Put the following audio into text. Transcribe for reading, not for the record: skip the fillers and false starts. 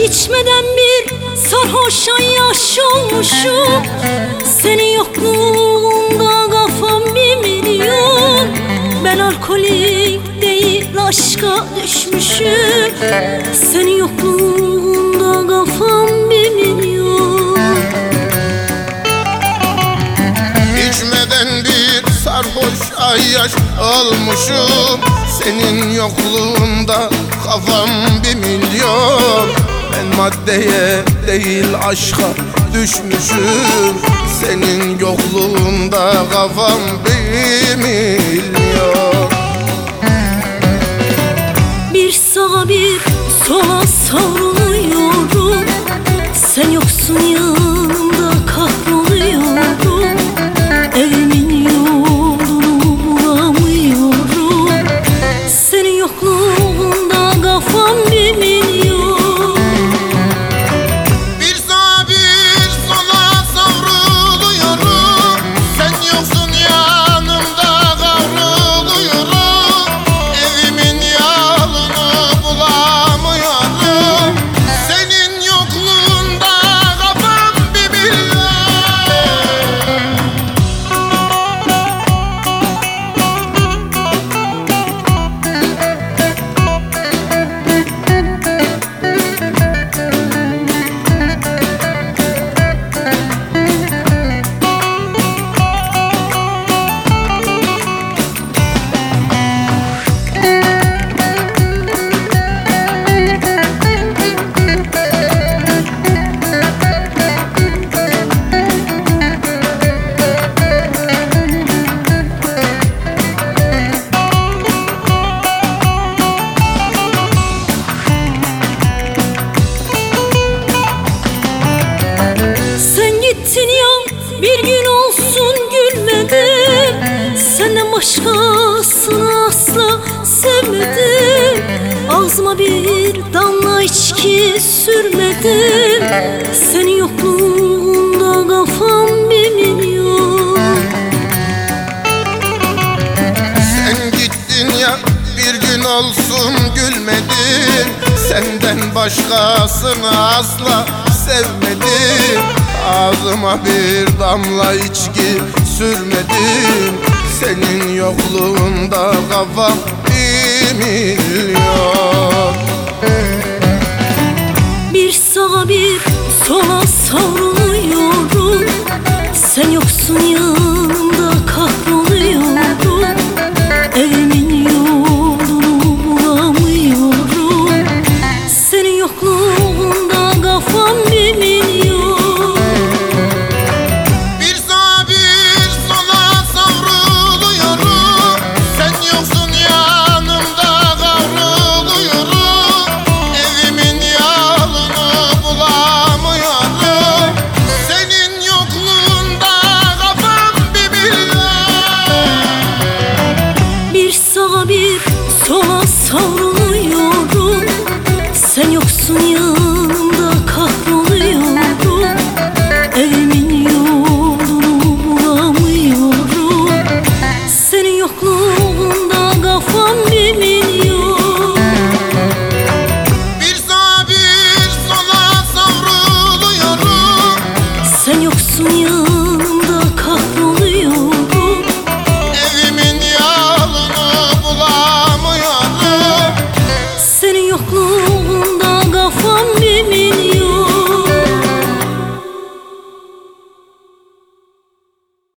İçmeden bir sarhoşa yaş olmuşum. Senin yokluğunda kafam bir milyon. Ben alkolik değil aşka düşmüşüm. Senin yokluğunda kafam bir milyon. İçmeden bir sarhoş ayyaş olmuşum. Senin yokluğunda kafam bir milyon. Ben maddeye değil aşka düşmüşüm. Senin yokluğunda kafam bir milyon. Bir sağa bir sola savruluyorum. Sen yoksun yanımda kahroluyorum. Evimin yolunu bulamıyorum. Senin yokluğunda kafam bir milyon. Bir sağa bir sola savruluyorum. Sen yoksun yanımda kahroluyorum. Evimin yolunu bulamıyorum. Senin yokluğunda kafam bir milyon. Gittin ya bir gün olsun gülmedim. Senden başkasını asla sevmedim. Ağzıma bir damla içki sürmedim. Senin yokluğunda kafam bir milyon. Sen gittin ya bir gün olsun gülmedim. Senden başkasını asla sevmedim. Ağzıma bir damla içki sürmedim. Senin yokluğunda kafam bir milyon. Bir sağa bir sola savruluyorum.